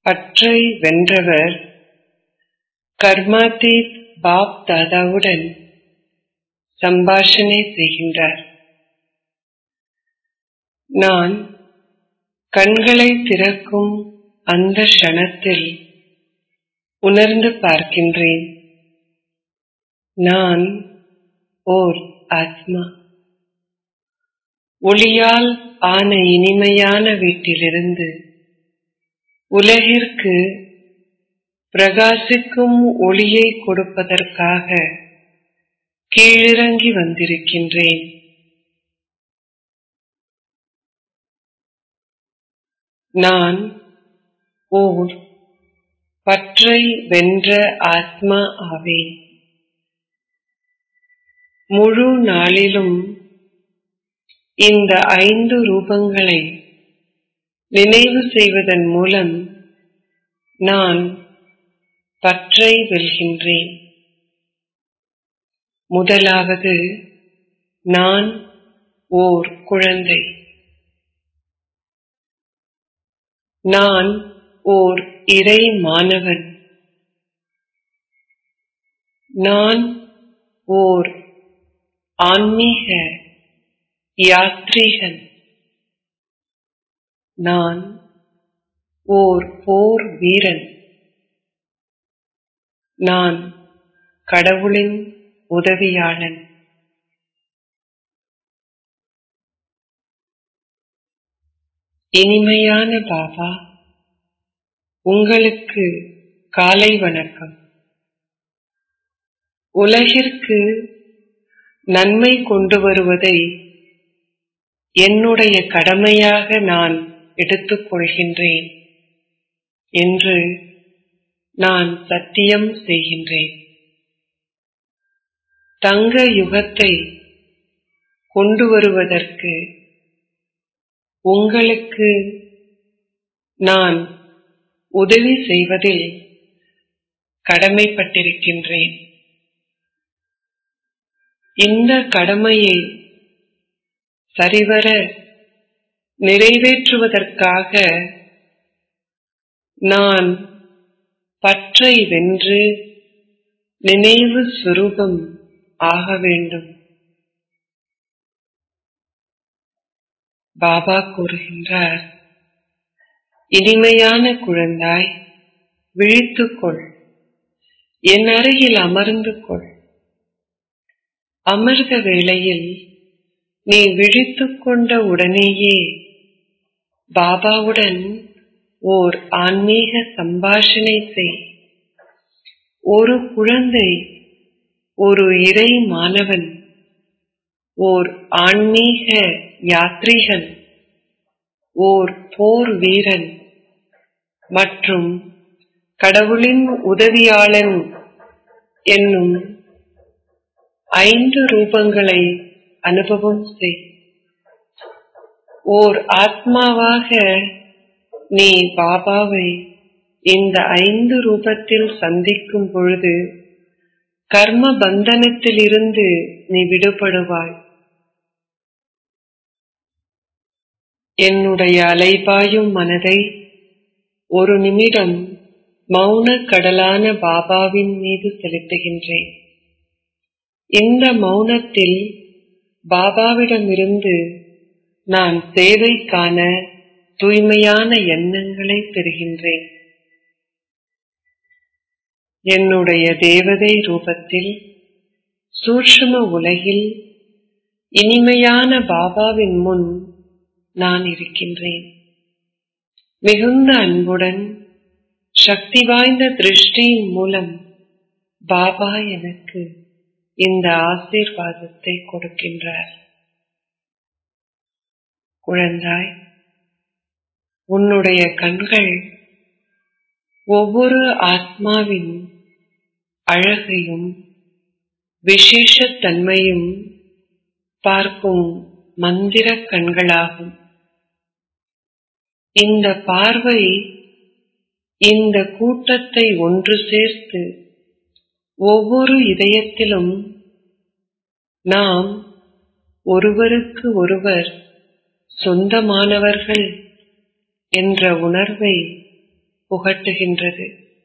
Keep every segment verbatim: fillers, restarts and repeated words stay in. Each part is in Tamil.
பற்றை வென்றவர் கர்மாதீத் பாப் தாதாவுடன் சம்பாஷணை செய்கின்றார். நான் கண்களை திறக்கும் அந்த க்ஷணத்தில் உணர்ந்து பார்க்கின்றேன், நான் ஓர் ஆத்மா. ஒளியால் ஆன இனிமையான வீட்டிலிருந்து உலகிற்கு பிரகாசிக்கும் ஒளியை கொடுப்பதற்காக கீழிறங்கி வந்திருக்கின்றேன். நான் ஓர் பற்றை வென்ற ஆத்மா ஆவேன். முழு நாளிலும் இந்த ஐந்து ரூபங்களை நினைவு செய்வதன் மூலம் நான் பற்றை வெல்கின்றேன். முதலாவது, நான் ஓர் குழந்தை. நான் ஓர் இறை மாணவன். நான் ஓர் ஆன்மீக யாத்ரீகன். நான் ஓர் போர் வீரன். நான் கடவுளின் உதவியாளன். இனிமையான பாபா, உங்களுக்கு காலை வணக்கம். உலகிற்கு நன்மை கொண்டு வருவதை என்னுடைய கடமையாக நான் எடுத்துக் கொள்கின்றேன் என்று நான் சத்தியம் செய்கின்றேன். தங்க யுகத்தை கொண்டு வருவதற்கு உங்களுக்கு நான் உதவி செய்வதில் கடமைப்பட்டிருக்கின்றேன். இந்த கடமையை சரிவர நிறைவேற்றுவதற்காக நான் பற்றை வென்று நினைவு சுரூபம் ஆக வேண்டும். பாபா கூறுகின்றார், இனிமையான குழந்தாய், விழித்துக்கொள், என் அருகில் அமர்ந்து கொள். அமிர்த வேளையில் நீ விழித்துக் கொண்ட உடனேயே பாபாவுடன் ஓர் ஆன்மீக சம்பாஷணை செய். ஒரு குழந்தை, ஒரு இறை மாணவன், ஓர் ஆன்மீக யாத்ரீகன், ஓர் போர் வீரன் மற்றும் கடவுளின் உதவியாளன் என்னும் ஐந்து ரூபங்களை அனுபவம் செய். ஓர் ஆத்மாவாக நீ பாபாவை இந்த ஐந்து ரூபத்தில் சந்திக்கும் பொழுது கர்ம பந்தனத்திலிருந்து நீ விடுபடுவாய். என்னுடைய அலைபாயும் மனதை ஒரு நிமிடம் மௌன கடலான பாபாவின் மீது செலுத்துகின்றேன். இந்த மௌனத்தில் பாபாவிடமிருந்து நான் சேவைக்கான தூய்மையான எண்ணங்களை பெறுகின்றேன். என்னுடைய தேவதை ரூபத்தில் சூட்சும உலகில் இனிமையான பாபாவின் முன் நான் இருக்கின்றேன். மிகுந்த அன்புடன் சக்தி வாய்ந்த திருஷ்டியின் மூலம் பாபா எனக்கு இந்த ஆசீர்வாதத்தை கொடுக்கின்றார். குழந்தாய், உன்னுடைய கண்கள் ஒவ்வொரு ஆத்மாவின் அழகையும் விசேஷத்தன்மையும் பார்க்கும் மந்திர கண்களாகும். இந்த பார்வை இந்த கூட்டத்தை ஒன்று சேர்த்து ஒவ்வொரு இதயத்திலும் நாம் ஒருவருக்கு ஒருவர் சொந்தமானவர்கள் என்ற உணர்வை புகட்டுகின்றது.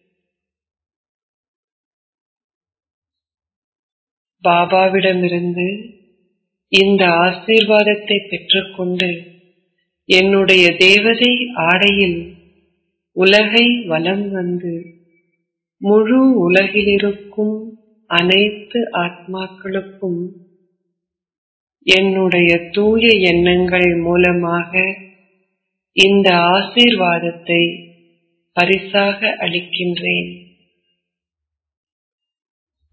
பாபாவிடமிருந்து இந்த ஆசீர்வாதத்தை பெற்றுக்கொண்டு என்னுடைய தேவதை ஆடையில் உலகை வலம் வந்து முழு உலகிலிருக்கும் அனைத்து ஆத்மாக்களுக்கும் என்னுடைய தூய எண்ணங்கள் மூலமாக இந்த ஆசீர்வாதத்தை பரிசாக அளிக்கின்றேன்.